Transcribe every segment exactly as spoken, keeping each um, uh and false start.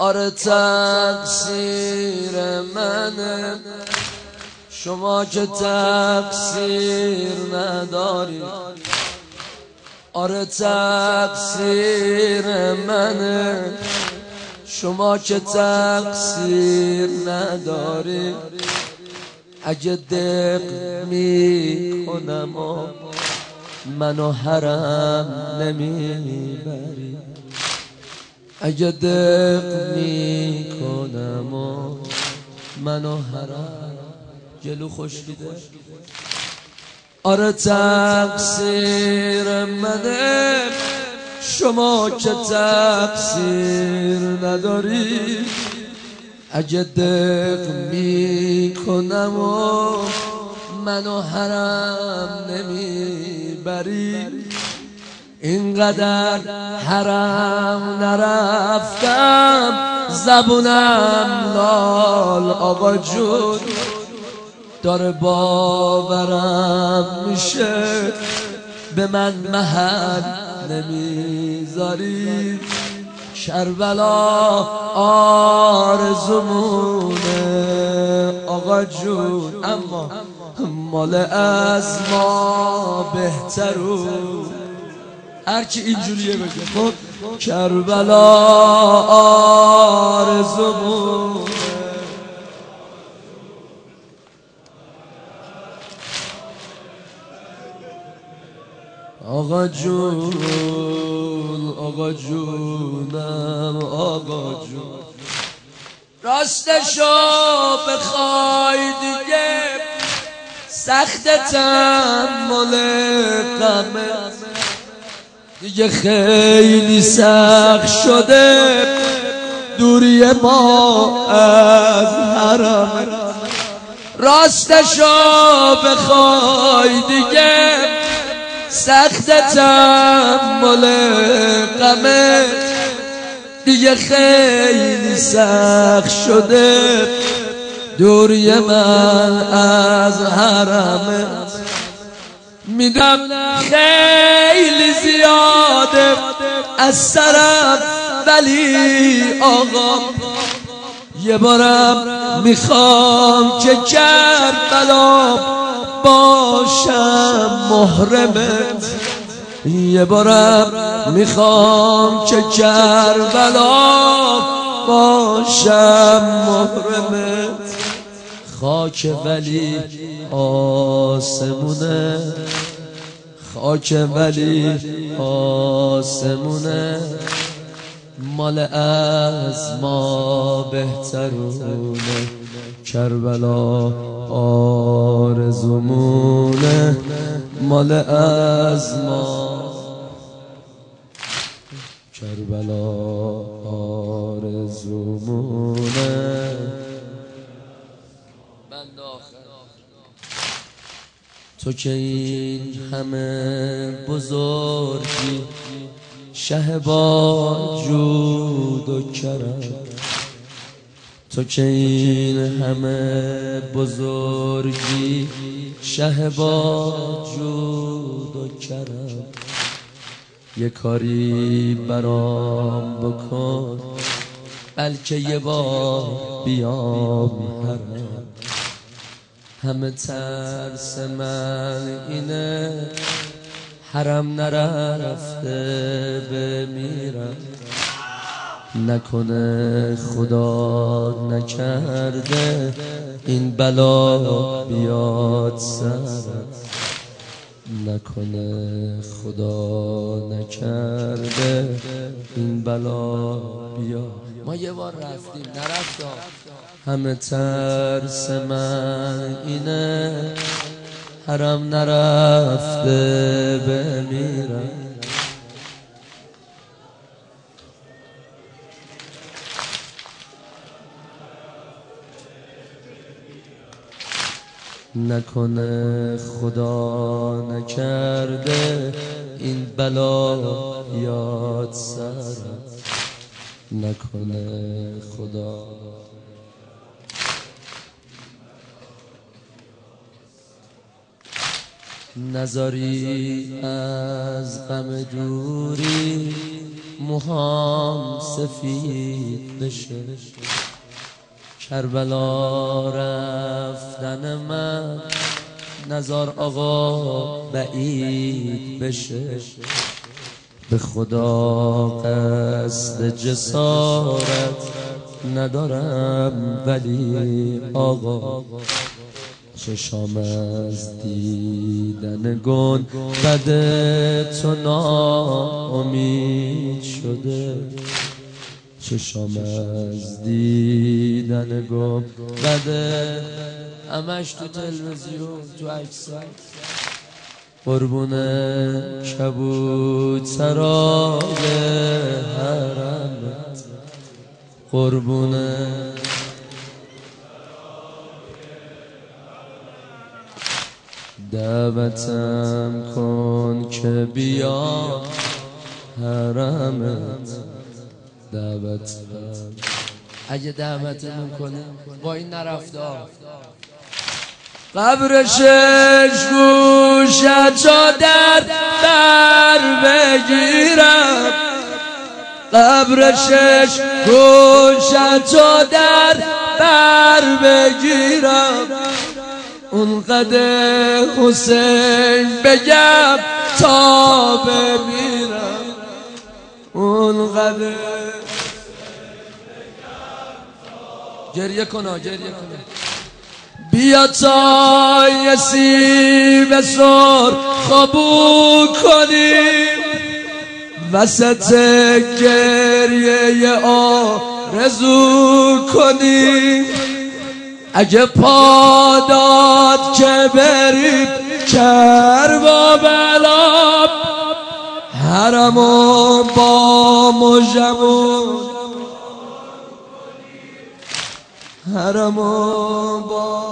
آره تقصیر منه شما که تقصیر نداری. آره تقصیر منه شما که تقصیر نداری. اگه دق می کنم و منو حرم نمیبری. اگه دق می کنم و منو حرم جلو خشکیده. آره تقصیر منه شما که تقصیر نداری. اگه دق می کنم و منو حرم نمیبری. اینقدر حرم نرفتم زبونم لال آقا جون. داره باورم میشه به من محل نمیذاری. کربلا آرزومونه آقا جون، اما مال از ما بهترون. هرچی اینجوریه بگه خب کربلا آرزومونه. آقا جون آقا جونم آقا جون. راستشو بخوای دیگه سخت تحمل غمه. دیگه خیلی سخت شده دوری ما از حرم. راستشو بخوای دیگه سخت تحمل غمه. دیگه خیلی سخت شده دوری من از حرمت. میدم خیلی زیاده از سرم ولی آقا یه بارم میخوام که کربلا باشم محرمت. یه بارم میخوام که کربلا باشم محرمت. خاک ولی آسمونه خاک ولی آسمونه. مال از ما بهترونه کربلا آرزومونه. مال از ما کربلا آرزومونه. تو که این همه بزرگی شه با جود و کرم. تو که این همه بزرگی شه با جود و کرم. یه کاری برام بکن بلکه یه بار بیام حرم. همه ترس من اینه حرم نرفته بمیرم. نکنه خدا نکرده این بلا بیاد سرم. نکنه خدا نکرده این بلا بیاد. ما یه بار رفتیم نرفتم. همه ترس من اینه حرم نرفته بمیرم. نکنه خدا نکرده این بلا یاد سرم. نکنه خدا نذاری از غم دوری موهام سفید بشه، کربلا رفتن من نزار آقا بعید بشه. به خدا قصد جسارت ندارم ولی آقا چشام از دیدن گنبد تو ناامید شده، چشام از دیدن گنبد همش تو تلویزیون تو عکسات، قربون کبوترای حرمت، قربون دعوتم کن که بیا حرمت، دعوتم اگه دعوتمون کنه با این نرفته قبر شش گوشتو در بر بگیرم، قبر شش گوشتو در بر بگیرم، اونقدر حسین بگم تا بمیرم، اونقدر گریه کنا گریه کنا بیا تا یه سیب سرخ بو کنیم وسط گریه آرزو کنیم، اگه پا داد که بریم کربلا، حرمو با مژمون حرمو با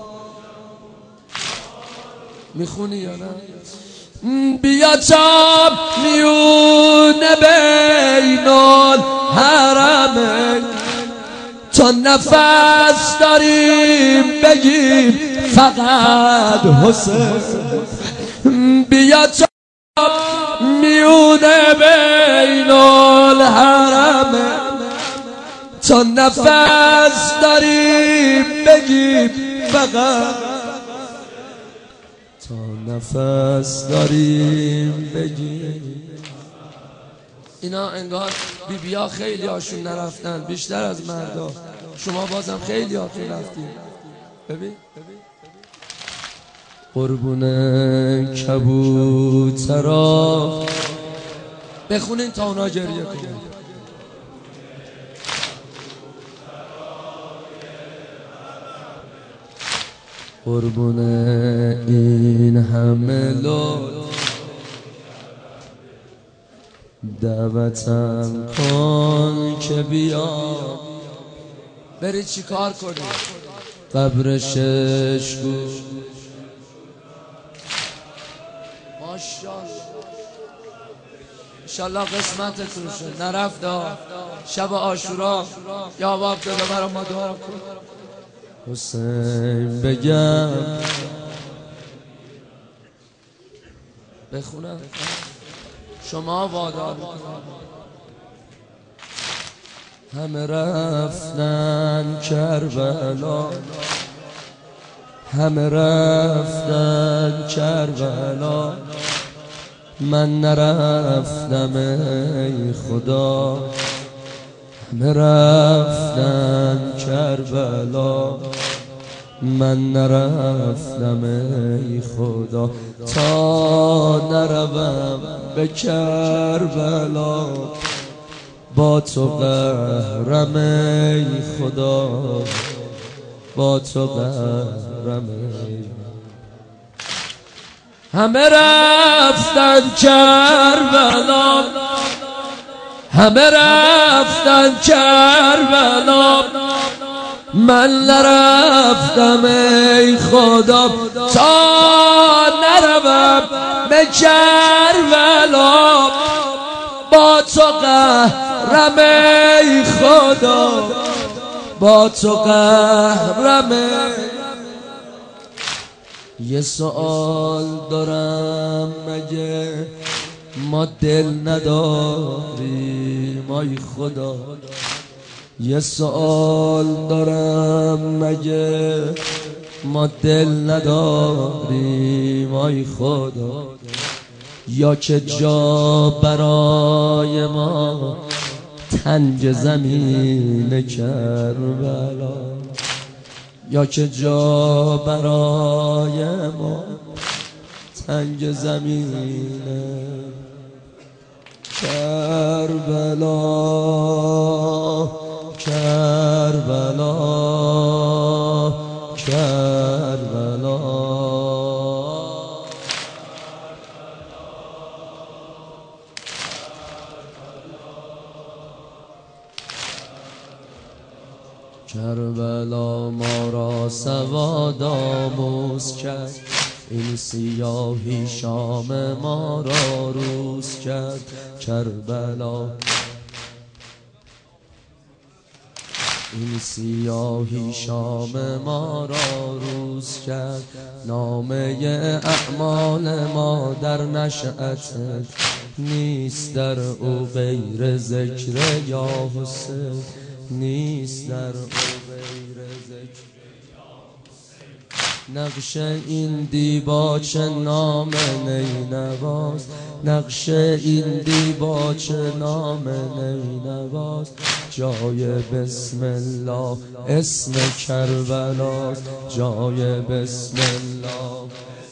میخونی یا نه؟ بیا تا میونه بینال حرمه تا نفس داریم بگیم فقط حسین، بیا تا میونه بینال حرمه تا نفس داریم بگیم فقط، تا نفس داریم بگیم. اینا انگار بی بیا خیلی هاشون نرفتن بیشتر از مردا، شما بازم خیلی هاتون رفتیم. ببین قربون کبوترا بخونین تا اونا گریه کنین. قربون این همه لطف دعوتم کن که بیا برید چی کار کنید قبر شش گوش. ماشاءالله انشالله قسمتتون شد نرفت شب عاشورا یا باب داده برا ما دعا کن حسین بگم بخونم شما وادار همه رفتن کربلا همه رفتن کربلا من نرفتم ای خدا همه رفتن کربلا من نرفتم ای خدا تا نروم به کربلا با تو قهرم ای خدا با تو قهرم ای همه رفتن کربلا همه رفتن کربلا من نرفتم ای خدا تا نروم به کربلا با تو قهرم ای خدا با تو قهرم. یه سوال دارم مگه ما دل نداریم ای خدا. یه سوال دارم مگه ما دل نداریم ای خدا؟ یا که جا برای ما تنگ زمین کربلا، یا که جا برای ما تنگ زمین کربلا. کربلا کربلا کربلا ما را سواد آموز کرد، این سیاهی شام ما را روز کرد. کربلا این سیاهی شام ما را روز کرد. نامه اعمال ما در نشأت نیست، در او غیر ذکر یا حسین نیست، در او غیر ذکر. نقش این دیباچه نام نینواز، نقش این دیباچه نام نینواز. جای بسم الله اسم کربلاست، جای بسم الله.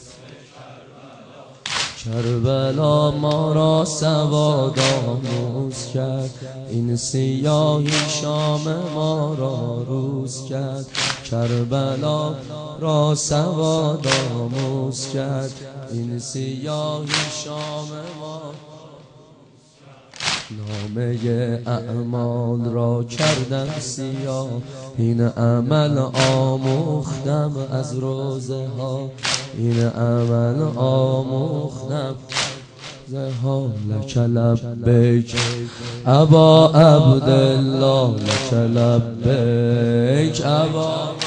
کربلا ما را سواد آموز کرد، این سیاهی شام ما را روز کرد. کربلا را سواد آموز کرد، این سیاهی شام ما. نامه اعمال را کردم سیاه، این عمل آموختم از روزه ها، این عمل آموختم ها. لک لبیک ابا عبدالله، لک لبیک ابا